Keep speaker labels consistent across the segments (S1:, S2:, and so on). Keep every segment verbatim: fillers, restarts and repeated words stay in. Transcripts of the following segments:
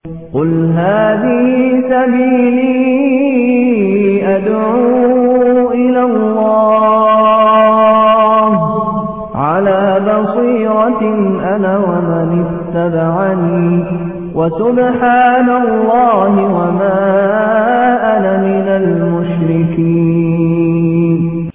S1: قل هذه سبيلي أدعو إلى الله على بصيرة أنا ومن اتبعني وسبحان الله وما أنا من المشركين.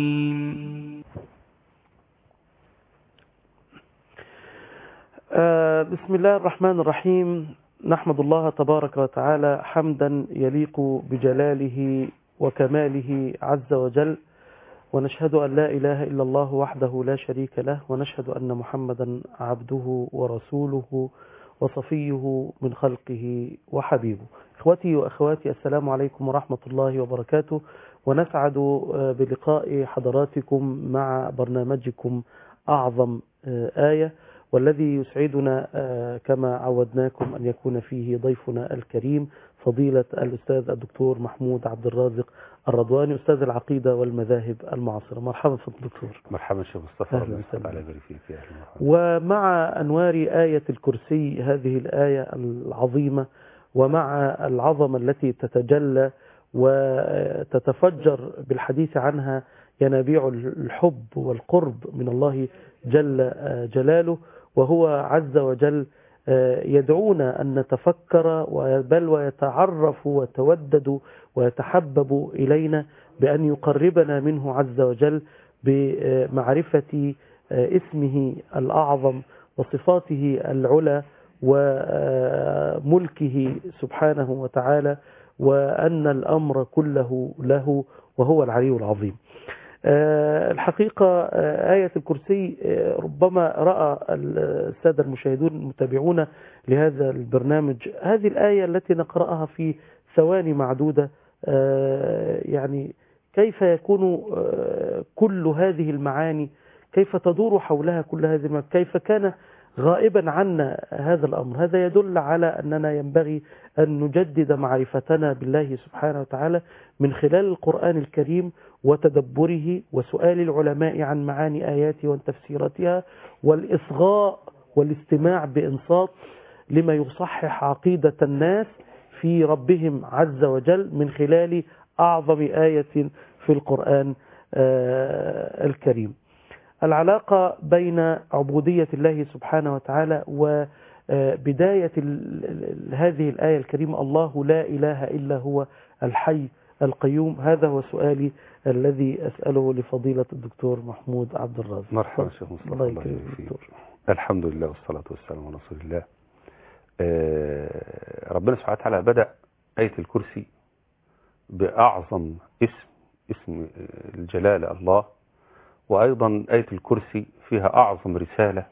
S2: آه بسم الله الرحمن الرحيم. نحمد الله تبارك وتعالى حمدا يليق بجلاله وكماله عز وجل، ونشهد أن لا إله إلا الله وحده لا شريك له، ونشهد أن محمدا عبده ورسوله وصفيه من خلقه وحبيبه. إخوتي وأخواتي، السلام عليكم ورحمة الله وبركاته، ونسعد بلقاء حضراتكم مع برنامجكم أعظم آية، والذي يسعدنا كما عودناكم أن يكون فيه ضيفنا الكريم فضيلة الأستاذ الدكتور محمود عبد الرازق الرضواني، أستاذ العقيدة والمذاهب المعاصرة. مرحبا في الدكتور.
S3: مرحبا شيخ مصطفى.
S2: أهلا وسهلا.
S3: على فيك.
S2: ومع أنوار آية الكرسي، هذه الآية العظيمة، ومع العظمة التي تتجلى وتتفجر بالحديث عنها ينابيع الحب والقرب من الله جل جلاله، وهو عز وجل يدعونا أن نتفكر بل ويتعرف ويتودد ويتحبب إلينا بأن يقربنا منه عز وجل بمعرفة اسمه الأعظم وصفاته العلى وملكه سبحانه وتعالى، وأن الأمر كله له وهو العلي العظيم. الحقيقة آية الكرسي ربما رأى السادة المشاهدون المتابعون لهذا البرنامج هذه الآية التي نقرأها في ثواني معدودة، يعني كيف يكون كل هذه المعاني، كيف تدور حولها كل هذه المعاني، كيف كان غائبا عنا هذا الأمر. هذا يدل على أننا ينبغي أن نجدد معرفتنا بالله سبحانه وتعالى من خلال القرآن الكريم وتدبره وسؤال العلماء عن معاني آياته وتفسيراتها، والإصغاء والاستماع بإنصات لما يصحح عقيدة الناس في ربهم عز وجل من خلال أعظم آية في القرآن الكريم. العلاقة بين عبودية الله سبحانه وتعالى وبداية هذه الآية الكريمة، الله لا إله إلا هو الحي القيوم. هذا هو سؤالي الذي أسأله لفضيلة الدكتور محمود عبد الرازق.
S3: مرحبا شيخ مصطفى.
S2: الله يكرمك دكتور.
S3: الحمد لله والصلاة والسلام على رسول الله. آه ربنا سبحانه وتعالى بدأ آية الكرسي بأعظم اسم، اسم الجلالة الله، وأيضا آية الكرسي فيها أعظم رسالة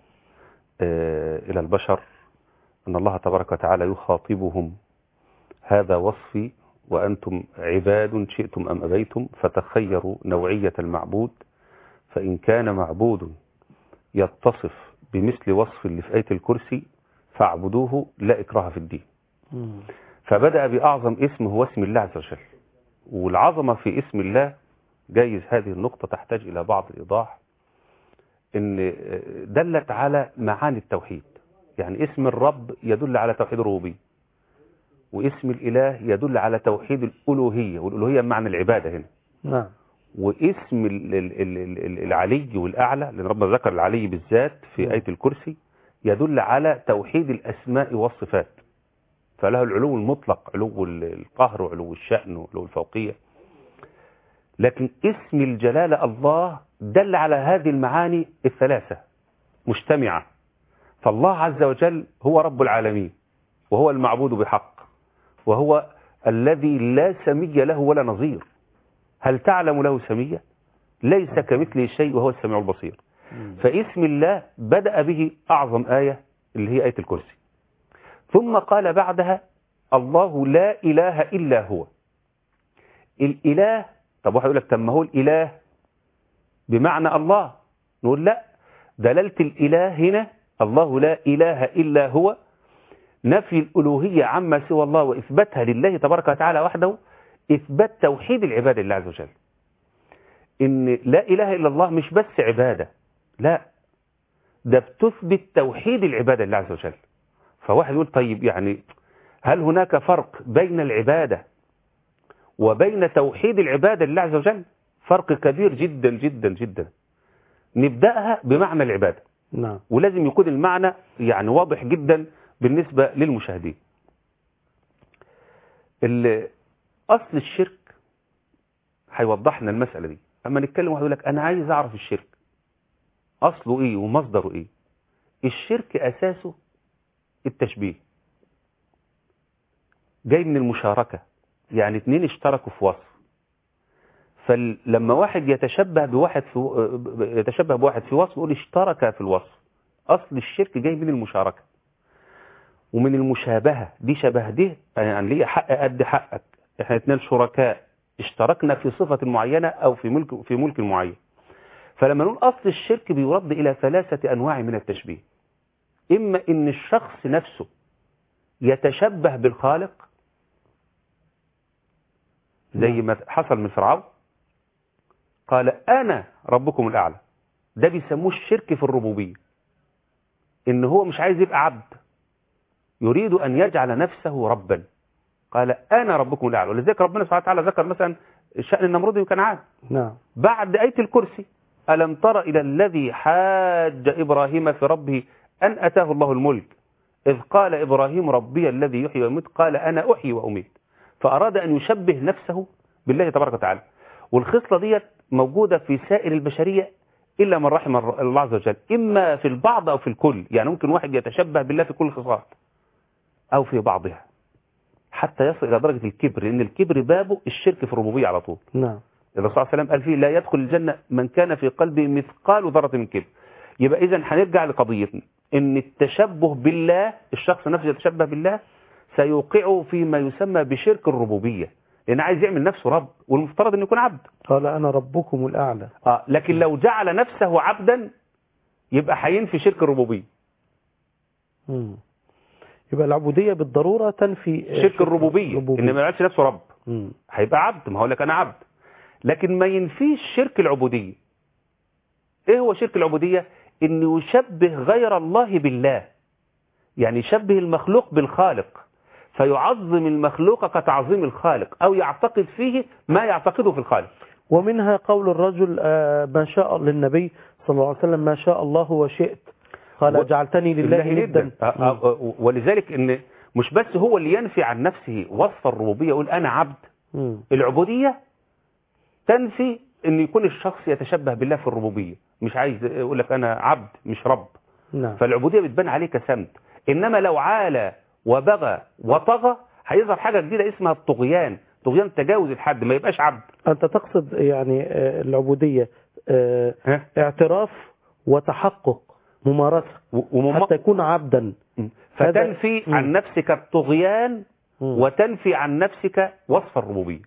S3: آه إلى البشر، أن الله تبارك وتعالى يخاطبهم: هذا وصفي وأنتم عباد شئتم أم أبيتم، فتخيروا نوعية المعبود، فإن كان معبود يتصف بمثل وصف اللي في آية الكرسي فاعبدوه لا إكراه في الدين. فبدأ بأعظم اسم هو اسم الله عز وجل، والعظمة في اسم الله جايز هذه النقطة تحتاج إلى بعض الإيضاح، إن دلت على معاني التوحيد. يعني اسم الرب يدل على توحيد الربوبية، واسم الإله يدل على توحيد الألوهية، والألوهية بمعنى العبادة هنا.
S2: نعم.
S3: واسم العلي والأعلى، لأن ربنا ذكر العلي بالذات في
S2: نعم.
S3: آية الكرسي، يدل على توحيد الأسماء والصفات، فله العلو المطلق، علو القهر وعلو الشأن وعلو الفوقية. لكن اسم الجلالة الله دل على هذه المعاني الثلاثة مجتمعة. فالله عز وجل هو رب العالمين، وهو المعبود بحق، وهو الذي لا سمي له ولا نظير. هل تعلم له سمية؟ ليس كمثله شيء وهو السميع البصير. فاسم الله بدأ به أعظم آية اللي هي آية الكرسي، ثم قال بعدها: الله لا إله إلا هو. الإله، طب واحد يقول لك طب ما هو الإله بمعنى الله، نقول لا، دلالة الإله هنا الله لا إله إلا هو نفي الألوهية عما سوى الله وإثباتها لله تبارك وتعالى وحده، إثبات توحيد العبادة لله عز وجل. إن لا إله إلا الله مش بس عبادة، لا، ده بتثبت توحيد العبادة لله عز وجل. فواحد يقول طيب يعني هل هناك فرق بين العبادة وبين توحيد العبادة لله عز وجل؟ فرق كبير جدا جدا جدا. نبدأها بمعنى العبادة.
S2: نعم.
S3: ولازم يكون المعنى يعني واضح جدا بالنسبة للمشاهدين. أصل الشرك هيوضحنا المسألة دي. أما نتكلم واحد يقول لك أنا عايز أعرف الشرك أصله إيه ومصدره إيه. الشرك أساسه التشبيه، جاي من المشاركة، يعني اتنين اشتركوا في وصف. فلما واحد يتشبه بواحد في يتشبه بواحد في وصف يقول اشترك في الوصف. أصل الشرك جاي من المشاركة ومن المشابهة، دي شبه دي، يعني ليه حق قد حقك، احنا اتنين شركاء اشتركنا في صفة معينة أو في ملك في ملك معين. فلما نقول أصل الشرك بيرد إلى ثلاثة أنواع من التشبيه. إما إن الشخص نفسه يتشبه بالخالق زي ما حصل من فرعون، قال أنا ربكم الأعلى، ده بيسموه الشرك في الربوبية، إن هو مش عايز يبقى عبد، يريد أن يجعل نفسه ربا، قال أنا ربكم الأعلى. ولذلك ربنا سبحانه وتعالى ذكر مثلا شأن النمرود وكنعان.
S2: نعم.
S3: بعد آية الكرسي ألم تر إلى الذي حاج إبراهيم في ربه أن أتاه الله الملك إذ قال إبراهيم ربي الذي يحيي ويميت قال أنا أحيي وأميت. فأراد أن يشبه نفسه بالله تبارك وتعالى. والخصلة دي موجودة في سائر البشرية إلا من رحم الله عز وجل، إما في البعض أو في الكل. يعني ممكن واحد يتشبه بالله في كل الخصال أو في بعضها حتى يصل إلى درجة الكبر، لأن الكبر بابه الشرك في الربوبية على طول.
S2: نعم.
S3: الرسول صلى الله عليه وسلم قال فيه لا يدخل الجنة من كان في قلبه مثقال ذرة من كبر. يبقى إذن هنرجع لقضيتنا إن التشبه بالله، الشخص نفسه يتشبه بالله سيوقعه فيما يسمى بشرك الربوبية، لأن عايز يعمل نفسه رب والمفترض أن يكون عبد.
S2: قال أنا ربكم الأعلى.
S3: آه لكن لو جعل نفسه عبدا يبقى هينفي شرك الربوبية.
S2: مم. يبقى العبودية بالضرورة تنفي
S3: شرك الربوبية،
S2: الربوبية.
S3: إن ما يعملش نفسه رب.
S2: مم.
S3: هيبقى عبد، ما هو لك أنا عبد، لكن ما ينفيش شرك العبودية. إيه هو شرك العبودية؟ إنه يشبه غير الله بالله، يعني يشبه المخلوق بالخالق فيعظم المخلوق كتعظيم الخالق أو يعتقد فيه ما يعتقده في الخالق.
S2: ومنها قول الرجل ما شاء للنبي صلى الله عليه وسلم ما شاء الله وشئت قال و... جعلتني لله ندا.
S3: ولذلك إن مش بس هو اللي ينفي عن نفسه وصف الربوبية يقول أنا عبد. م. العبودية تنفي أن يكون الشخص يتشبه بالله في الربوبية، مش عايز يقول لك أنا عبد مش رب.
S2: نعم.
S3: فالعبودية بتبان عليه كسمت. إنما لو عالى وبغى وطغى هيظهر حاجة جديدة اسمها الطغيان، طغيان تجاوز الحد، ما يبقاش عبد.
S2: أنت تقصد يعني العبودية اعتراف وتحقق ممارسة ومم... حتى يكون عبدا،
S3: فتنفي هذا... عن نفسك الطغيان م. وتنفي عن نفسك وصف الربوبية،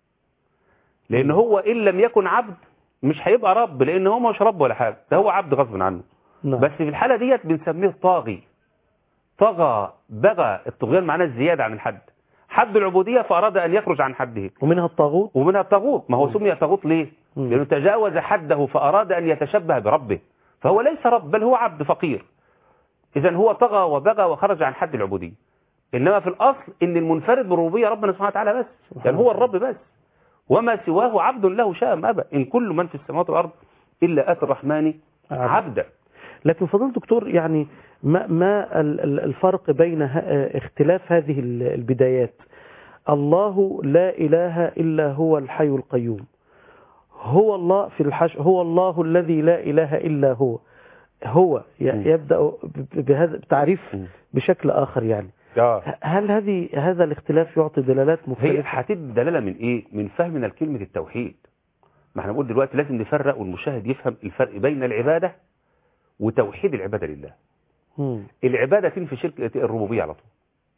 S3: لأن هو إن لم يكن عبد مش هيبقى رب، لأن هو مش رب ولا حاجة، ده هو عبد غصب عنه.
S2: نعم.
S3: بس في الحالة ديت بنسميه طاغي، طغى بغى. الطغيان معناه الزيادة عن الحد، حد العبودية فأراد أن يخرج عن حده.
S2: ومنها الطاغوت.
S3: ومنها الطاغوت، ما هو سمي طاغوت ليه؟ م. لأنه تجاوز حده فأراد أن يتشبه بربه، فهو ليس رب بل هو عبد فقير. إذن هو طغى وبغى وخرج عن حد العبودية. إنما في الأصل إن المنفرد بالربوبية ربنا سبحانه وتعالى بس، يعني هو الرب بس، وما سواه عبد له شاء ما أبى. إن كل من في السماوات والأرض إلا آتي الرحمن عبدا.
S2: لكن فضيلة الدكتور يعني ما, ما الفرق بين اختلاف هذه البدايات؟ الله لا إله إلا هو الحي القيوم، هو الله في الحشر، هو الله الذي لا إله إلا هو، هو يبدأ بهذا التعريف بشكل آخر. يعني هل هذه هذا الاختلاف يعطي دلالات مختلفة؟
S3: هي هتدي دلالة من إيه؟ من فهمنا لكلمة التوحيد. ما احنا بنقول دلوقتي لازم نفرق والمشاهد يفهم الفرق بين العبادة وتوحيد العبادة لله. مم. العبادة تنفي شرك الربوبية على طول.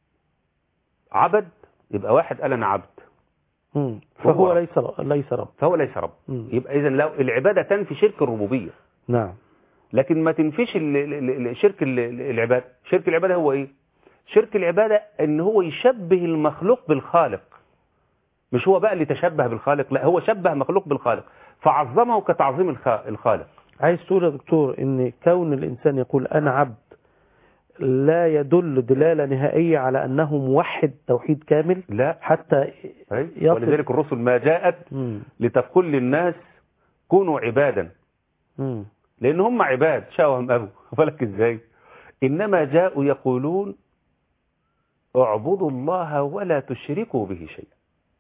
S3: عبد يبقى واحد قال أنا عبد،
S2: مم. فهو ليس ليس رب،
S3: فهو ليس رب. مم. يبقى إذن لو العبادة تنفي شرك الربوبية.
S2: نعم.
S3: لكن ما تنفيش شرك العبادة. شرك العبادة هو إيه؟ شرك العبادة إن هو يشبه المخلوق بالخالق، مش هو بقى اللي تشبه بالخالق، لا هو شبه مخلوق بالخالق فعظمه كتعظيم الخالق.
S2: عايز تقول يا دكتور ان كون الانسان يقول انا عبد لا يدل دلالة نهائية على أنه موحد توحيد كامل
S3: لا
S2: حتى
S3: أي.
S2: يصل.
S3: ولذلك الرسل ما جاءت
S2: مم.
S3: لتقول للناس كونوا عبادا،
S2: مم.
S3: لأن هم عباد شاوهم أبو فلك إزاي، إنما جاءوا يقولون اعبدوا الله ولا تشركوا به شيئا.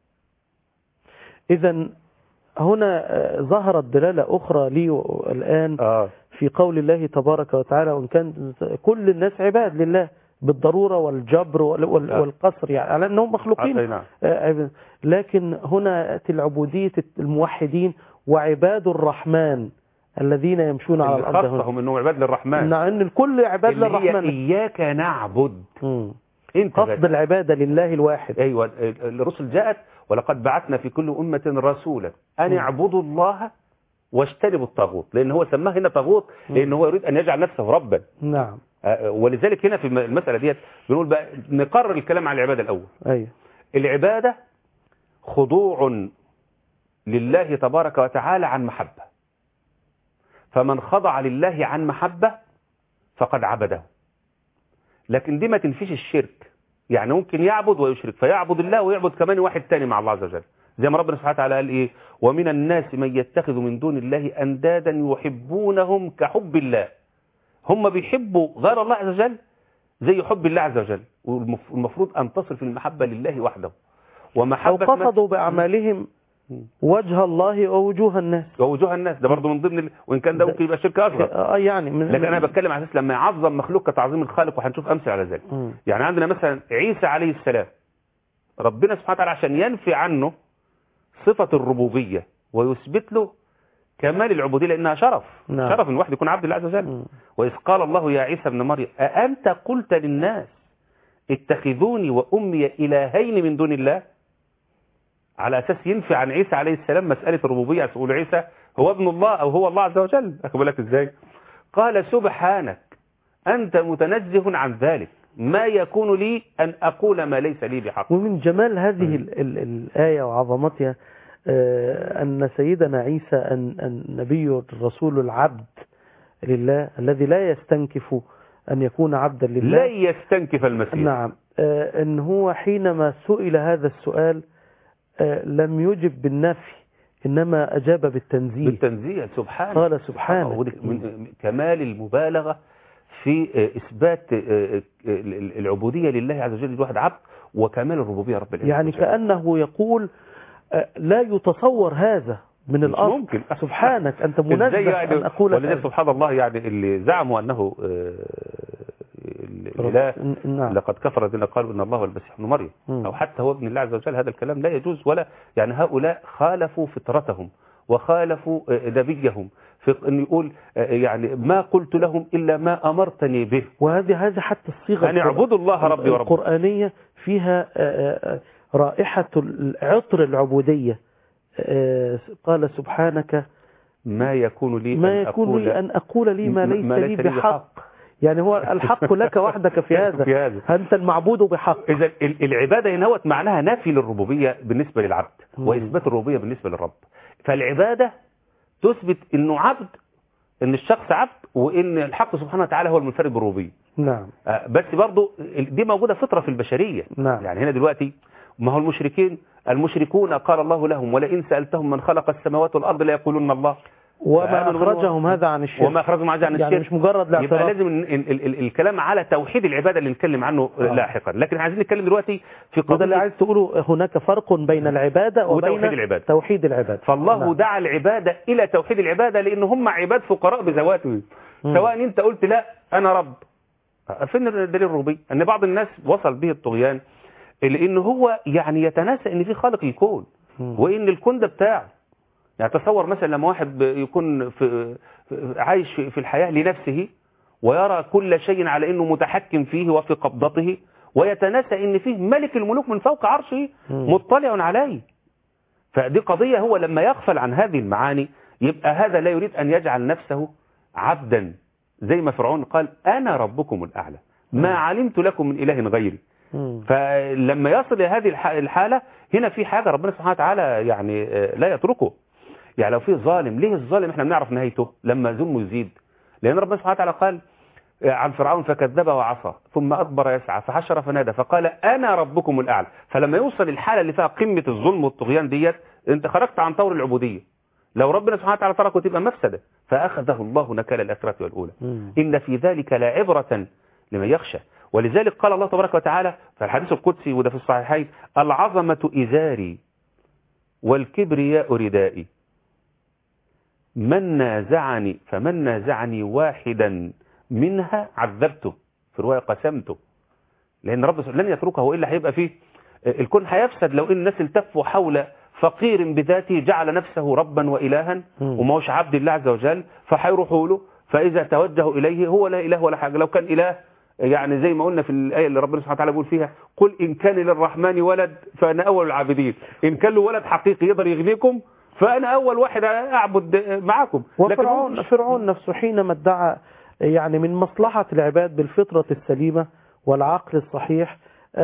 S2: إذن هنا ظهرت دلالة أخرى لي الآن
S3: آه.
S2: في قول الله تبارك وتعالى وإن كان كل الناس عباد لله بالضرورة والجبر والقصر، يعني على أنهم مخلوقين.
S3: نعم.
S2: لكن هنا تأتي العبودية الموحدين وعباد الرحمن الذين يمشون على الأرض،
S3: خاصهم أنهم عباد للرحمن،
S2: أن الكل عباد
S3: اللي
S2: للرحمن.
S3: هي إياك نعبد.
S2: مم.
S3: انت
S2: قصد العبادة لله الواحد.
S3: أيوة، الرسل جاءت ولقد بعثنا في كل أمة رسولا أن يعبدوا الله واجتنبوا الطاغوت، لأن هو سماه هنا طاغوت لأن هو يريد أن يجعل نفسه ربا.
S2: نعم.
S3: ولذلك هنا في المسألة ديت بنقول بقى نقرر الكلام عن العبادة الأول.
S2: أيوة.
S3: العبادة خضوع لله تبارك وتعالى عن محبة، فمن خضع لله عن محبة فقد عبده. لكن دي ما تنفيش الشرك، يعني ممكن يعبد ويشرك، فيعبد الله ويعبد كمان واحد تاني مع الله عز وجل، زي ما ربنا سبحانه وتعالى قال ايه، ومن الناس من يتخذ من دون الله اندادا يحبونهم كحب الله. هم بيحبوا غير الله عز وجل زي حب الله عز وجل، والمفروض ان تصل في المحبة لله وحده. ومحبة
S2: أو قصدوا بأعمالهم وجه الله ووجوه الناس.
S3: ووجوه الناس ده برضه من ضمن ال... وإن كان ده ممكن يبقى شرك أصغر.
S2: اه يعني من...
S3: لكن أنا بتكلم على أساس لما يعظم مخلوق كتعظيم الخالق، وهنشوف أمثلة على ذلك.
S2: م.
S3: يعني عندنا مثلا عيسى عليه السلام، ربنا سبحانه وتعالى عشان ينفي عنه صفة الربوبية ويثبت له كمال العبودية، لأنها شرف.
S2: نعم.
S3: شرف إن الواحد يكون عبد الله عز وجل. وإذ قال الله يا عيسى ابن مريم أأنت قلت للناس اتخذوني وأمي إلهين من دون الله، على أساس ينفي عن عيسى عليه السلام مسألة الربوبية، يقول عيسى هو ابن الله أو هو الله عز وجل. أقول لك إزاي؟ قال سبحانك أنت متنزه عن ذلك، ما يكون لي أن أقول ما ليس لي بحق.
S2: ومن جمال هذه ال ال الآية وعظمتها آه أن سيدنا عيسى أن النبي الرسول العبد لله الذي لا يستنكف أن يكون عبدا لله،
S3: لا يستنكف المسيح.
S2: نعم. آه أن هو حينما سئل هذا السؤال آه لم يجب بالنفي، إنما أجاب بالتنزيه.
S3: بالتنزيه سبحانه.
S2: قال سبحانه.
S3: من كمال المبالغة في إثبات العبودية لله عز وجل، الواحد عبد، وكمال الربوبية رب العالمين.
S2: يعني كأنه يقول لا يتصور هذا من الأرض.
S3: ممكن.
S2: سبحانك أنت منزه يعني أن أقول.
S3: ولذلك سبحان الله، يعني اللي زعموا أنه الإله
S2: نعم.
S3: لقد كفر الذين قالوا إن الله هو المسيح ابن مريم، أو حتى هو ابن الله عز وجل، هذا الكلام لا يجوز. ولا يعني هؤلاء خالفوا فطرتهم وخالفوا نبيهم في أن يقول يعني ما قلت لهم إلا ما أمرتني به.
S2: وهذه هذه حتى الصيغة
S3: أن اعبدوا الله ربي وربكم
S2: القرآنية فيها رائحة عطر العبودية. قال سبحانك
S3: ما يكون لي
S2: ما
S3: أن
S2: يكون
S3: أقول
S2: لي أن أقول لي ما ليس, ما ليس لي بحق. يعني هو الحق لك وحدك في هذا.
S3: في هذا
S2: أنت المعبود بحق.
S3: إذا العبادة هنا معناها نفي للربوبية بالنسبة للعبد وإثبات الربوبية بالنسبة للرب. فالعبادة تثبت إنه عبد، إن الشخص عبد، وإن الحق سبحانه وتعالى هو المنفرد بالربوبية.
S2: نعم.
S3: بس برضو دي موجودة فطرة في البشرية.
S2: نعم.
S3: يعني هنا دلوقتي ما هو المشركين المشركون قال الله لهم ولئن سألتهم من خلق السماوات والأرض لا يقولون الله،
S2: وما أخرجهم هذا عن الشرك.
S3: وما أخرجهم هذا عن الشرك.
S2: يعني مش مجرد الاعتراف.
S3: يبقى لازم ال ال ال الكلام على توحيد العبادة اللي نتكلم عنه آه. لاحقا. لكن عايزين نتكلم دلوقتي في
S2: قضية اللي عايز تقوله هناك فرق بين العبادة وبين
S3: وتوحيد العبادة.
S2: توحيد العبادة.
S3: فالله
S2: نعم.
S3: دعا العبادة إلى توحيد العبادة لأن هم عباد فقراء بذواتهم. سواء أنت قلت لا أنا رب، فين دليل الربوبية؟ أن بعض الناس وصل به الطغيان لأنه هو يعني يتناسى أن في خالق الكون وإن الكون ده بتاعه. يعني تصور مثلا لما واحد يكون في عايش في الحياة لنفسه ويرى كل شيء على أنه متحكم فيه وفي قبضته، ويتناسى أن فيه ملك الملوك من فوق عرشه مطلع عليه. فدي قضية، هو لما يغفل عن هذه المعاني يبقى هذا لا يريد أن يجعل نفسه عبدا، زي ما فرعون قال أنا ربكم الأعلى ما علمت لكم من إله غيري. فلما يصل إلى هذه الحالة هنا في حاجة ربنا سبحانه وتعالى يعني لا يتركه. يعني لو في ظالم، ليه الظالم احنا بنعرف نهايته لما ظلمه يزيد؟ لأن ربنا سبحانه وتعالى قال عن فرعون فكذب وعصى ثم أدبر يسعى فحشر فنادى فقال أنا ربكم الأعلى. فلما يوصل الحالة اللي فيها قمة الظلم والطغيان ديت أنت خرجت عن طور العبودية. لو ربنا سبحانه وتعالى تركه تبقى مفسدة. فأخذه الله نكال الآخرة والأولى. مم. إن في ذلك لعبرة لمن يخشى. ولذلك قال الله تبارك وتعالى في الحديث القدسي وده في الصحيحين العظمة إزاري والكبرياء ردائي من نازعني فمن نازعني واحدا منها عذبته. في رواية قسمته. لأن رب لن يتركه وإلا هيبقى فيه الكون هيفسد لو إن الناس التفوا حول فقير بذاته جعل نفسه ربا وإلها وما هوش عبد الله عز وجل فهيروحوا له. فإذا توجهوا إليه هو لا إله ولا حاجة. لو كان إله يعني زي ما قلنا في الآية اللي ربنا سبحانه وتعالى بيقول فيها قل إن كان للرحمن ولد فأنا أول العابدين. إن كان له ولد حقيقي يقدر يغنيكم فأنا أول واحد أعبد معكم.
S2: وفرعون فرعون نفسه حينما ادعى يعني من مصلحة العباد بالفطرة السليمة والعقل الصحيح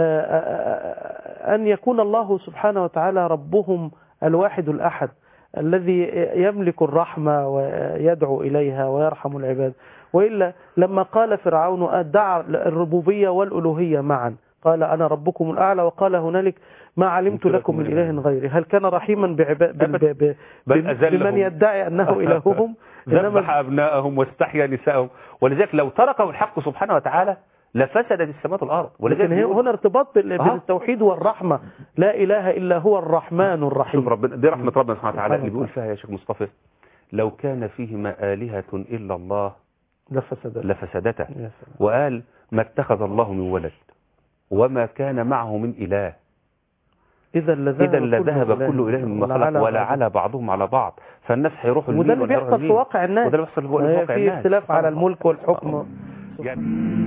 S2: أن يكون الله سبحانه وتعالى ربهم الواحد الأحد الذي يملك الرحمة ويدعو إليها ويرحم العباد. وإلا لما قال فرعون ادعى الربوبية والألوهية معا قال أنا ربكم الأعلى وقال هنالك ما علمت لكم من إله غيري. هل كان رحيما بعباد بمن يدعي أنه إلههم؟
S3: ذبح أبناءهم واستحيا نساءهم. ولذلك لو تركه الحق سبحانه وتعالى لفسدت السماوات والأرض.
S2: ولكن هنا ارتباط بين التوحيد والرحمة. لا إله إلا هو الرحمن الرحيم.
S3: شوف ربنا دي رحمة ربنا سبحانه وتعالى اللي بيقول فيها يا شيخ مصطفى لو كان فيهما آلهة إلا الله
S2: لفسدتا
S3: لفسدتا. وقال ما اتخذ الله من ولد وما كان معه من إله
S2: إذا
S3: لذهب كل إله مما خلق ولا على بعضهم على بعض. فالناس هيروحوا
S2: وده اللي بيحصل في واقع الناس.
S3: وده اللي بيحصل في واقع الناس.
S2: في اختلاف على الملك والحكم
S3: يعني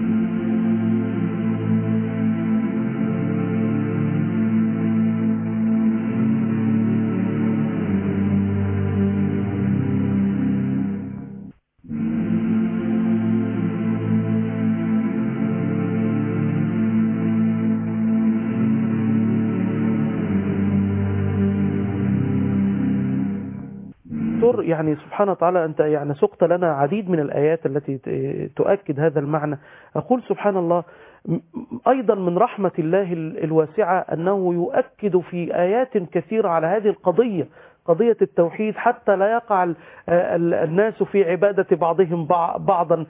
S2: يعني سبحانه وتعالى أنت يعني سقت لنا عديد من الآيات التي تؤكد هذا المعنى. أقول سبحان الله أيضا من رحمة الله الواسعة أنه يؤكد في آيات كثيرة على هذه القضية قضية التوحيد حتى لا يقع الناس في عبادة بعضهم بعضا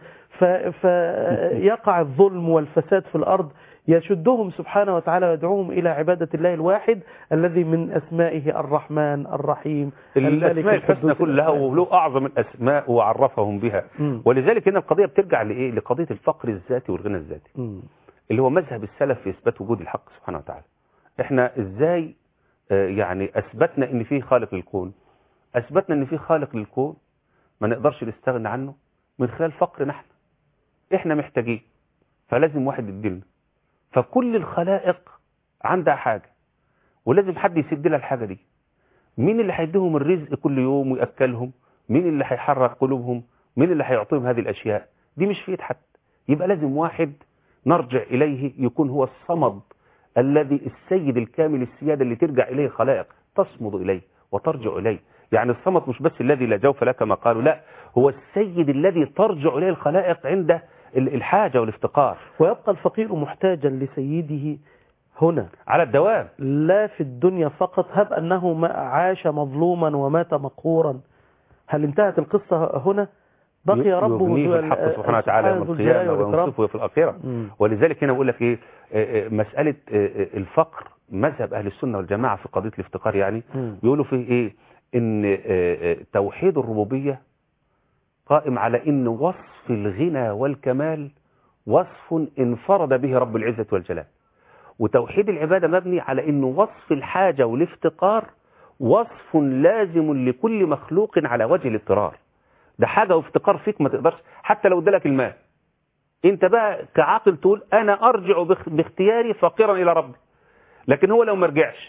S2: فيقع الظلم والفساد في الأرض. يشدهم سبحانه وتعالى ويدعوهم إلى عبادة الله الواحد الذي من أسمائه الرحمن الرحيم.
S3: الأسماء الحسنى كلها وله أعظم الأسماء وعرفهم بها. م. ولذلك هنا القضية بترجع لإيه؟ لقضية الفقر الذاتي والغنى الذاتي م. اللي هو مذهب السلف في إثبات وجود الحق سبحانه وتعالى. إحنا إزاي آه يعني أثبتنا إن فيه خالق للكون؟ أثبتنا إن فيه خالق للكون ما نقدرش نستغنى عنه من خلال فقرنا إحنا. إحنا محتاجين فلازم واحد يديلنا. فكل الخلائق عندها حاجة ولازم حد يسد لها الحاجة دي. مين اللي هيديهم الرزق كل يوم ويأكلهم؟ مين اللي هيحرك قلوبهم؟ مين اللي هيعطيهم هذه الأشياء؟ دي مش في ايد حد. يبقى لازم واحد نرجع إليه يكون هو الصمد الذي السيد الكامل السيادة اللي ترجع إليه الخلائق تصمد إليه وترجع إليه. يعني الصمد مش بس الذي لا جوف له كما قالوا، لا هو السيد الذي ترجع إليه الخلائق عند الحاجة والافتقار.
S2: ويبقى الفقير محتاجا لسيده هنا
S3: على الدوام
S2: لا في الدنيا فقط. هب أنه عاش مظلوما ومات مقهورا. هل انتهت القصة هنا؟ بقي ربه
S3: في الحق سبحانه وتعالى يوم القيامة وينصفه في الآخرة. ولذلك هنا بقول لك إيه مسألة الفقر مذهب أهل السنة والجماعة في قضية الافتقار يعني م. بيقولوا فيه إيه إن توحيد الربوبية قائم على إن وصف الغنى والكمال وصف انفرد به رب العزة والجلال، وتوحيد العبادة مبني على إن وصف الحاجة والافتقار وصف لازم لكل مخلوق على وجه الاضطرار. ده حاجة وافتقار فيك ما تقدرش حتى لو ادالك المال انت بقى كعاقل تقول انا ارجع باختياري فقيرا الى ربي، لكن هو لو ما رجعش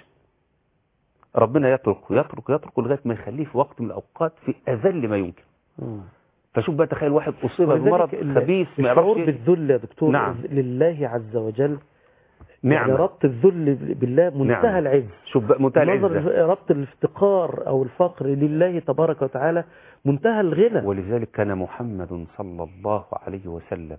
S3: ربنا يترك ويترك ويترك لغايه ما يخليه في وقت من الاوقات في اذل ما يمكن. م. فشوف بقى تخيل واحد اصيب بمرض خبيث ما
S2: يعرفش بالذل يا دكتور. نعم. لله عز وجل
S3: نعمة.
S2: يعني ربط الذل بالله منتهى
S3: نعمة.
S2: العز.
S3: شوف بقى منتهى العزة.
S2: نظر ربط الافتقار أو الفقر لله تبارك وتعالى منتهى الغنى.
S3: ولذلك كان محمد صلى الله عليه وسلم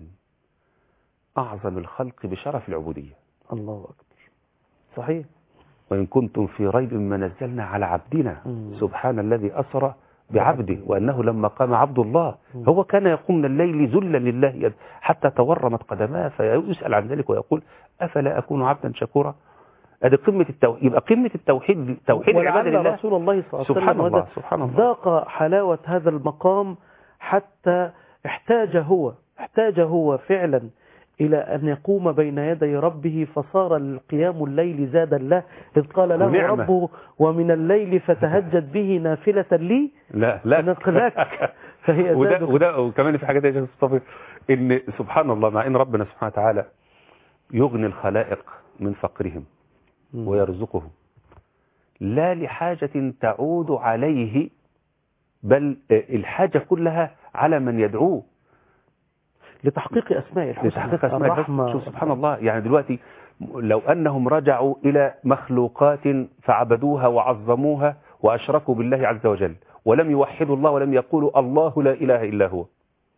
S3: أعظم الخلق بشرف العبودية.
S2: الله أكبر. صحيح.
S3: وإن كنتم في ريب ما نزلنا على عبدنا
S2: مم.
S3: سبحان الذي أسرى بعبده وأنه لما قام عبد الله هو كان يقوم من الليل ذلا لله حتى تورمت قدماه فيسأل عن ذلك ويقول أفلا أكون عبدا شكورا. هذه قمة التوحيد. يبقى قمة التوحيد توحيد العبادة لله.
S2: رسول الله صلى الله عليه وسلم
S3: سبحان الله سبحان الله
S2: ذاق حلاوة هذا المقام حتى احتاج هو احتاج هو فعلا إلى أن يقوم بين يدي ربه فصار القيام الليل زادا له إذ قال له
S3: ونعمة.
S2: ربه ومن الليل فتهجد به نافلة لي
S3: لا لا
S2: نقلك فهي
S3: وده,
S2: زادك.
S3: وده وكمان في حاجات يا شيخ مصطفى إن سبحان الله مع إن ربنا سبحانه وتعالى يغني الخلائق من فقرهم
S2: مم.
S3: ويرزقهم لا لحاجة تعود عليه بل الحاجة كلها على من يدعوه
S2: لتحقيق أسماء الحسنى
S3: لتحقيق أسماء
S2: الرحمة.
S3: الحسنى. شوف سبحان الله يعني دلوقتي لو أنهم رجعوا إلى مخلوقات فعبدوها وعظموها وأشركوا بالله عز وجل ولم يوحدوا الله ولم يقولوا الله لا إله إلا هو.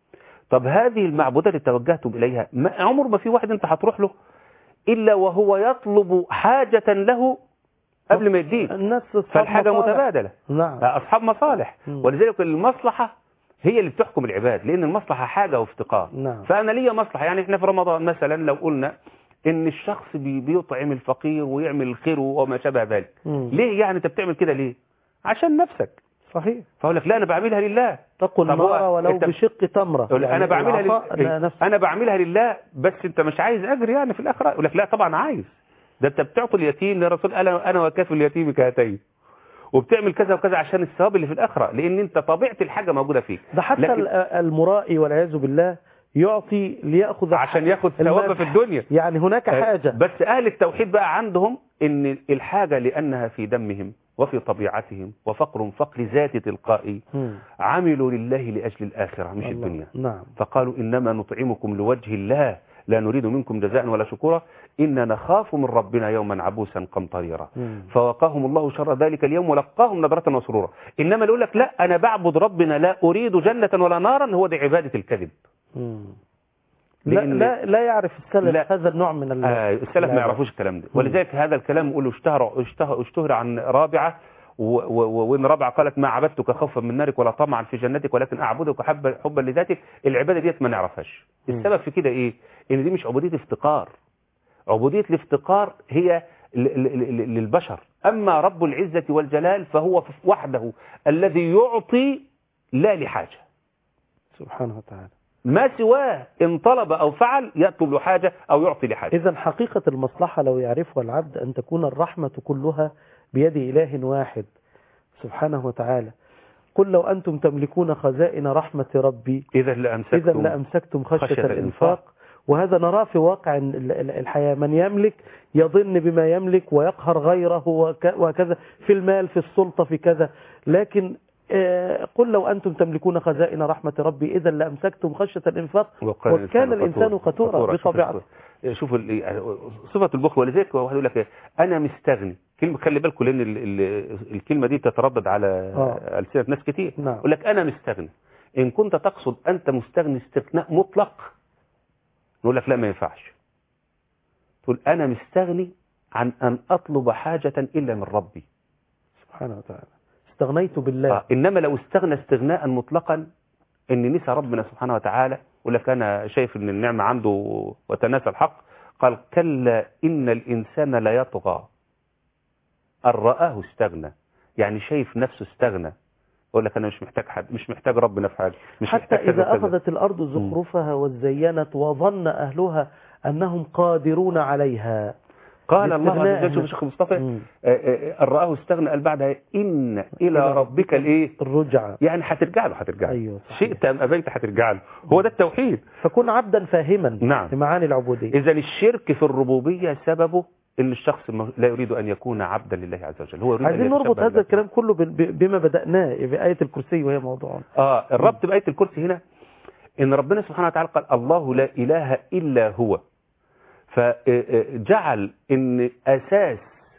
S3: طب هذه المعبودات اللي توجهتم إليها ما عمر ما في واحد أنت هتروح له إلا وهو يطلب حاجة له قبل ما يديك.
S2: الناس أصحاب
S3: فالحاجة
S2: مصالح.
S3: متبادلة.
S2: نعم.
S3: أصحاب مصالح.
S2: مم.
S3: ولذلك المصلحة هي اللي بتحكم العباد لأن المصلحة حاجة وافتقار.
S2: نعم.
S3: فأنا ليا مصلحة يعني إحنا في رمضان مثلا لو قلنا إن الشخص بي- بيطعم الفقير ويعمل الخير وما شابه ذلك.
S2: مم.
S3: ليه يعني أنت بتعمل كده ليه؟ عشان نفسك.
S2: صحيح.
S3: فأقول لك لا أنا بعملها لله.
S2: تقل
S3: طب هو
S2: النار ولو
S3: أنت-
S2: بشق تمرة.
S3: يقول لك
S2: يعني
S3: انا بعملها
S2: العطاء لا
S3: لل...
S2: نفس.
S3: انا بعملها لله بس انت مش عايز اجر يعني في الاخره. يقول لك لا طبعا عايز. ده انت بتعطي اليتيم للرسول انا انا وكافل اليتيم كهاتين وبتعمل كذا وكذا عشان الثواب اللي في الاخره لان انت طبيعه الحاجه موجوده فيك.
S2: ده حتى
S3: لكن...
S2: المرائي والعياذ بالله يعطي ليأخذ
S3: عشان ياخد ثواب في الدنيا.
S2: يعني هناك حاجة.
S3: بس اهل التوحيد بقى عندهم ان الحاجه لانها في دمهم وفي طبيعتهم وفقر فقر ذاتي تلقائي
S2: مم.
S3: عملوا لله لاجل الاخره مش
S2: الله.
S3: الدنيا.
S2: نعم.
S3: فقالوا إنما نطعمكم لوجه الله لا نريد منكم جزاء ولا شكورا إننا نخاف من ربنا يوما عبوسا قمطريرا.
S2: مم.
S3: فوقاهم الله شر ذلك اليوم ولقاهم نظرة وسرورا. إنما اللي يقول لك لا أنا بعبد ربنا لا أريد جنة ولا نارا هو دي عبادة الكذب.
S2: مم. لا,
S3: لأن-
S2: لا لا يعرف السلف
S3: لا.
S2: هذا النوع من ال-
S3: آه السلف ما يعرفوش الكلام ده. ولذلك هذا الكلام يقول اشتهر اشتهر, اشتهر عن رابعة و- و- وإن رابعة قالت ما عبدتك خوفا من نارك ولا طمعا في جنتك ولكن أعبدك حبا حبا لذاتك. العبادة ديت ما نعرفهاش.
S2: مم.
S3: السبب في كده إيه؟ إن دي مش عبودية افتقار. عبودية الافتقار هي ل- ل- ل- للبشر. أما رب العزة والجلال فهو وحده الذي يعطي لا لحاجة.
S2: سبحانه وتعالى.
S3: ما سواه إن طلب أو فعل يطلب له حاجة أو يعطي لحاجة.
S2: إذا حقيقة المصلحة لو يعرفها العبد أن تكون الرحمة كلها بيد إله واحد سبحانه وتعالى. قل لو أنتم تملكون خزائن رحمة ربي
S3: إذا لأمسكتم,
S2: إذا لأمسكتم خشية,
S3: خشية
S2: الإنفاق.
S3: الإنفاق.
S2: وهذا نراه في واقع ال- ال- الحياة. من يملك يظن بما يملك ويقهر غيره وك- وكذا في المال في السلطة في كذا. لكن آه، قل لو أنتم تملكون خزائن رحمة ربي إذا لأمسكتم خشية الإنفاق وكان الإنسان قتورا بطبيعته.
S3: شوف ال- صفة البخل. ولذلك واحد يقول لك أنا مستغني. كلمة خلي بالكم لأن ال- ال- الكلمة دي تتردد على
S2: آه.
S3: ألسنة ناس كتير.
S2: نعم.
S3: يقول لك أنا مستغني. إن كنت تقصد أنت مستغني استغناء مطلق نقول لك لا ما ينفعش. تقول أنا مستغني عن أن أطلب حاجة إلا من ربي
S2: سبحانه وتعالى. استغنيت بالله.
S3: آه. إنما لو استغنى استغناء مطلقا إن نسى ربنا سبحانه وتعالى يقول لك أنا شايف إن النعمة عنده وتناسى الحق. قال كلا إن الإنسان لا يطغى أن رآه استغنى. يعني شايف نفسه استغنى يقول لك أنا مش محتاج حد مش محتاج ربنا في حاجة مش
S2: حتى
S3: محتاج كذا
S2: إذا
S3: وكذا.
S2: أخذت الأرض زخرفها وزينت وظن أهلها أنهم قادرون عليها.
S3: قال الله
S2: باستغناء
S3: عز وجل شوف شيخ مصطفى
S2: مم.
S3: آه، آه، أن رآه استغنى قال بعدها إن إلى ربك الإيه
S2: الرجعة.
S3: يعني هترجع له هترجع له
S2: أيوة صحيح.
S3: شئت أم أبيت هترجع له. هو ده التوحيد.
S2: فكن عبدا فاهما
S3: نعم.
S2: لمعاني العبودية.
S3: إذا الشرك في الربوبية سببه إن الشخص لا يريد أن يكون عبدا لله عز وجل. هو يريد
S2: عايزين
S3: أن
S2: نربط
S3: يتشبه
S2: هذا
S3: بالله.
S2: الكلام كله ب- ب- بما بدأناه بآية الكرسي وهي موضوعنا.
S3: آه الربط بآية الكرسي هنا إن ربنا سبحانه وتعالى قال الله لا إله إلا هو فجعل ان اساس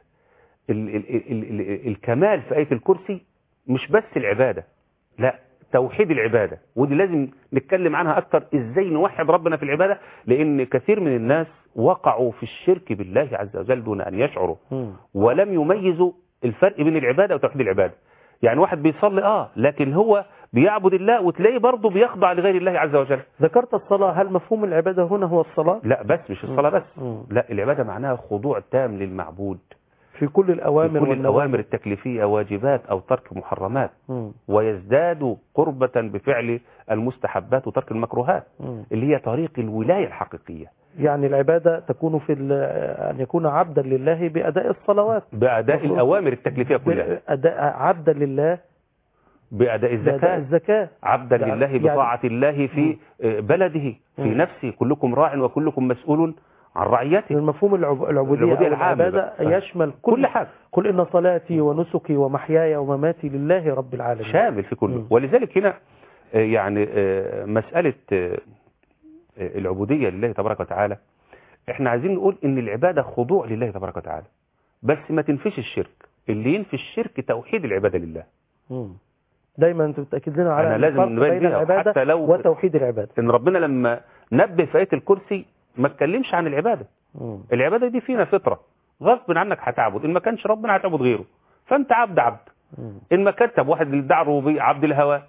S3: ال ال ال ال الكمال في آية الكرسي مش بس العبادة، لا توحيد العبادة، ودي لازم نتكلم عنها أكتر إزاي نوحد ربنا في العبادة، لأن كثير من الناس وقعوا في الشرك بالله عز وجل دون أن يشعروا ولم يميزوا الفرق بين العبادة وتوحيد العبادة. يعني واحد بيصلي آه لكن هو بيعبد الله وتلاقيه برضه بيخضع لغير الله عز وجل.
S2: ذكرت الصلاة، هل مفهوم العبادة هنا هو الصلاة؟
S3: لا بس مش الصلاة بس،
S2: مم.
S3: لا العبادة معناها خضوع تام للمعبود
S2: في كل الأوامر
S3: في كل
S2: والنواهي.
S3: الأوامر التكليفية، واجبات أو ترك محرمات،
S2: مم.
S3: ويزداد قربة بفعل المستحبات وترك المكروهات،
S2: مم.
S3: اللي هي طريق الولاية الحقيقية.
S2: يعني العبادة تكون في أن يكون عبدا لله بأداء الصلوات،
S3: بأداء الأوامر التكليفية كلها،
S2: بأداء عبدا لله
S3: بأداء الزكاة,
S2: بأداء الزكاة.
S3: عبدا
S2: يعني
S3: لله بطاعة الله في بلده، في
S2: مم.
S3: نفسه، كلكم راع وكلكم مسؤول عن رعيته.
S2: المفهوم العب- العبودية,
S3: العبودية
S2: أو
S3: العامة
S2: العبادة
S3: بقى.
S2: يشمل كل,
S3: كل حاجة.
S2: قل إن صلاتي ونسكي ومحياي ومماتي لله رب العالمين،
S3: شامل في كله.
S2: مم.
S3: ولذلك هنا آه، يعني آه، مسألة آه، آه، العبودية لله تبارك وتعالى، احنا عايزين نقول ان العبادة خضوع لله تبارك وتعالى، بس ما تنفيش الشرك. اللي ينفي الشرك توحيد العبادة لله.
S2: مم. دايما انت بتأكد لنا على
S3: أنا
S2: أن
S3: لازم
S2: الفرق
S3: نبين
S2: بين
S3: بيها،
S2: العبادة
S3: حتى لو
S2: وتوحيد العبادة.
S3: ان ربنا لما نبه في آية الكرسي ما اتكلمش عن العبادة.
S2: مم.
S3: العبادة دي فينا فطرة، غصب عنك هتعبد، ان ما كانش ربنا هتعبد غيره، فانت عبد عبد.
S2: مم.
S3: ان ما كتب واحد اللي ادعى الربوبية عبد الهوى،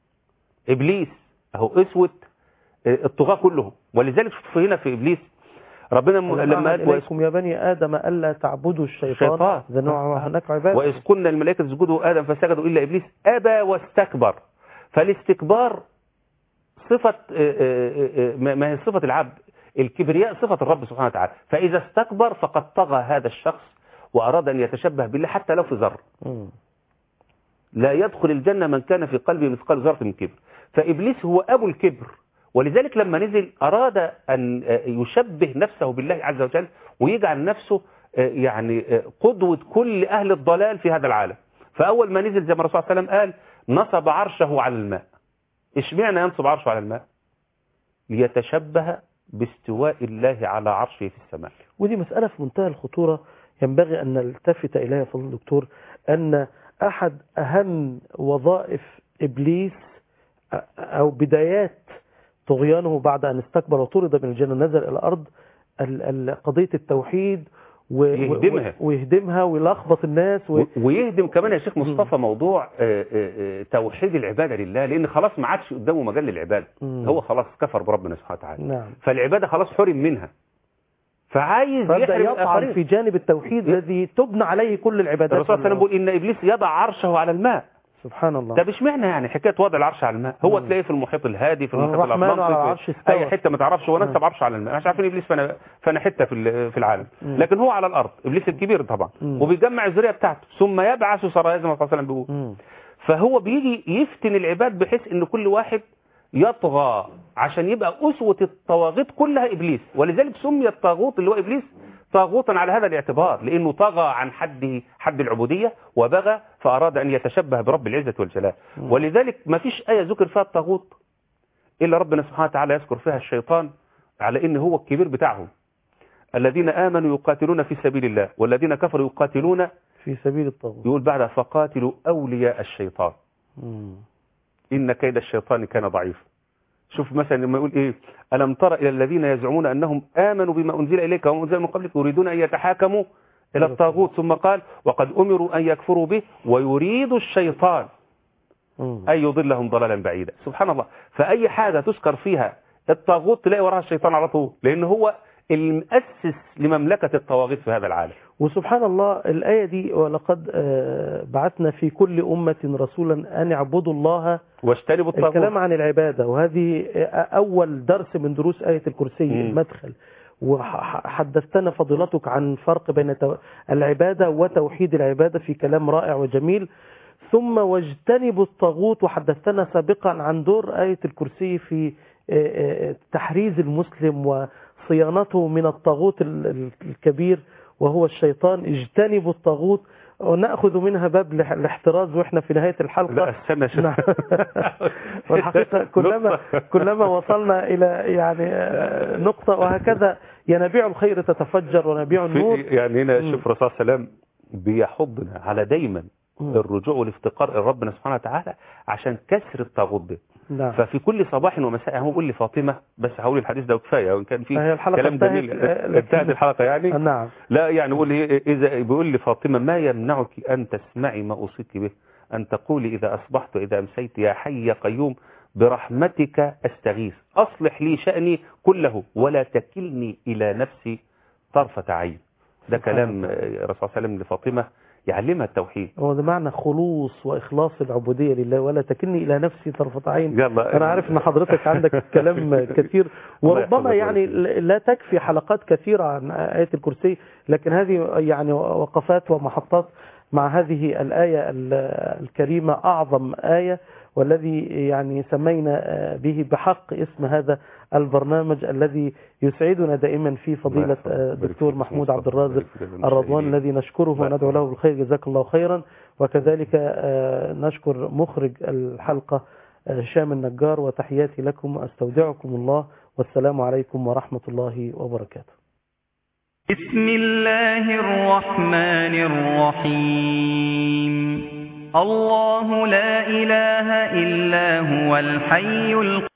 S3: ابليس اهو اسوة الطغاة كلهم. ولذلك شوف هنا في ابليس ربنا م- لما قال
S2: إليكم يا بني آدم ألا تعبدوا الشيطان
S3: الشيطان.
S2: إذا نوع هناك عبادة.
S3: وإذ قلنا الملائكة اسجدوا آدم فسجدوا إلا إبليس أبى واستكبر. فالاستكبار صفة آه، آه، آه، ما ما هي صفة العبد، الكبرياء صفة الرب سبحانه وتعالى. فإذا استكبر فقد طغى هذا الشخص وأراد أن يتشبه بالله حتى لو في ذرة.
S2: مم.
S3: لا يدخل الجنة من كان في قلبه مثقال ذرة من كبر. فإبليس هو أبو الكبر، ولذلك لما نزل أراد أن يشبه نفسه بالله عز وجل ويجعل نفسه يعني قدوة كل أهل الضلال في هذا العالم. فأول ما نزل زي ما الرسول صلى الله عليه وسلم قال نصب عرشه على الماء. إشمعنى ينصب عرشه على الماء؟ ليتشبه باستواء الله على عرشه في السماء.
S2: ودي مسألة في منتهى الخطورة ينبغي أن نلتفت إليها يا فضل الدكتور، أن أحد أهم وظائف إبليس أو بدايات طغيانه بعد أن استكبر وطرد من الجنة نزل إلى الأرض ال- ال- قضية التوحيد و-
S3: يهدمها.
S2: و- ويهدمها ويلخبط الناس و...
S3: ويهدم كمان يا شيخ مصطفى موضوع آه، آه، آه، توحيد العبادة لله، لأن خلاص ما عادش قدامه مجال للعبادة.
S2: مم.
S3: هو خلاص كفر بربنا سبحانه وتعالى.
S2: نعم.
S3: فالعبادة خلاص حرم منها، فعايز
S2: فبدأ
S3: يحرم
S2: يطعن
S3: الآخرين.
S2: في جانب التوحيد
S3: إيه؟
S2: الذي تبنى عليه كل العبادات.
S3: الرسول صلى الله عليه وسلم بيقول إن إبليس يضع عرشه على الماء.
S2: سبحان الله.
S3: ده مش معنى يعني حكايه وضع العرش على الماء، هو
S2: مم.
S3: تلاقيه في المحيط الهادي، في المحيط
S2: الرحمن على
S3: الاطلنطي،
S2: العرش
S3: في
S2: استوى.
S3: اي حته ما تعرفش هو
S2: مم.
S3: نسب عرشه على الماء. مش عارفين ابليس فانا فانا حته في ال- في العالم،
S2: مم.
S3: لكن هو على الارض ابليس الكبير طبعا.
S2: مم.
S3: وبيجمع الذريه بتاعته ثم يبعث سرايا زي ما الرسول صلى الله عليه وسلم بيقول.
S2: مم.
S3: فهو بيجي يفتن العباد بحيث ان كل واحد يطغى عشان يبقى اسوه الطواغيت كلها ابليس. ولذلك سمي الطاغوت اللي هو ابليس طاغوتا على هذا الاعتبار، لانه طغى عن حده حد العبوديه وبغى فاراد ان يتشبه برب العزه والجلال.
S2: مم.
S3: ولذلك ما فيش ايه ذكر فيها الطاغوت الا ربنا سبحانه وتعالى يذكر فيها الشيطان على ان هو الكبير بتاعهم. الذين امنوا يقاتلون في سبيل الله والذين كفروا يقاتلون
S2: في سبيل الطاغوت.
S3: يقول بعدها فقاتلوا اولياء الشيطان
S2: مم.
S3: ان كيد الشيطان كان ضعيفا. شوف مثلا لما يقول ايه ألم تر إلى الذين يزعمون أنهم آمنوا بما أنزل إليك وما أنزل من قبلك يريدون أن يتحاكموا إلى الطاغوت ثم قال وقد أمروا أن يكفروا به ويريد الشيطان
S2: مم.
S3: أن يضلهم ضلالا بعيدا. سبحان الله. فأي حاجة تذكر فيها الطاغوت تلاقي وراها الشيطان على طول، لأن هو المؤسس لمملكة الطواغيت في هذا العالم.
S2: وسبحان الله الآية دي ولقد آه، بعثنا في كل أمة رسولا أن اعبدوا الله
S3: واجتنبوا الطاغوت.
S2: الكلام عن العبادة، وهذه أول درس من دروس آية الكرسي
S3: مم.
S2: المدخل. وحدثتنا فضيلتك عن فرق بين تو- العبادة وتوحيد العبادة في كلام رائع وجميل. ثم واجتنبوا الطاغوت، وحدثتنا سابقا عن دور آية الكرسي في آه، آه، تحريز المسلم وصيانته من الطاغوت ال- ال- الكبير وهو الشيطان. اجتنبوا الطاغوت، ونأخذ منها باب الاح- الاحتراز وإحنا في نهاية الحلقة.
S3: لا استنى شوف.
S2: نعم. والحقيقة كلما كلما وصلنا إلى يعني آه، نقطة، وهكذا ينابيع الخير تتفجر ونبيع النور.
S3: في- يعني هنا
S2: مم.
S3: شوف الرسول صلى الله عليه وسلم بيحضنا على دايما
S2: مم.
S3: الرجوع والافتقار الى ربنا سبحانه وتعالى عشان كسر الطاغوت ده.
S2: نعم.
S3: ففي كل صباح ومساء هو بيقول لفاطمه، بس هقول الحديث ده وكفايه وان كان
S2: فهي
S3: في
S2: الحلقة
S3: كلام
S2: انتهت،
S3: جميل
S2: آه، لكن-
S3: انتهت الحلقه يعني.
S2: نعم.
S3: لا يعني بيقول لي اذا بيقول لفاطمه ما يمنعك ان تسمعي ما اوصيك به، ان تقولي اذا اصبحت واذا امسيت يا حي يا قيوم برحمتك استغيث اصلح لي شاني كله ولا تكلني الى نفسي طرفه عين. ده
S2: سبحان
S3: كلام
S2: الله.
S3: الرسول صلى الله عليه وسلم لفاطمه يعلمها التوحيد.
S2: هو ده معنى خلوص وإخلاص العبودية لله، ولا تكلني إلى نفسي طرفة عين.
S3: يلا.
S2: أنا عارف أن حضرتك عندك كلام كثير، وربما
S3: يحفظك
S2: يعني
S3: ويرحمك.
S2: لا تكفي حلقات كثيرة عن آية الكرسي، لكن هذه يعني وقفات ومحطات مع هذه الآية الكريمة، أعظم آية، والذي يعني سمينا به بحق اسم هذا البرنامج الذي يسعدنا دائما في فضيلة الدكتور محمود عبد الرازق الرضوان، الذي نشكره وندعو له بالخير، جزاك الله خيرا. وكذلك نشكر مخرج الحلقة هشام النجار، وتحياتي لكم، أستودعكم الله، والسلام عليكم ورحمة الله وبركاته.
S4: بسم الله الرحمن الرحيم. الله لا إله إلا هو الحي القيوم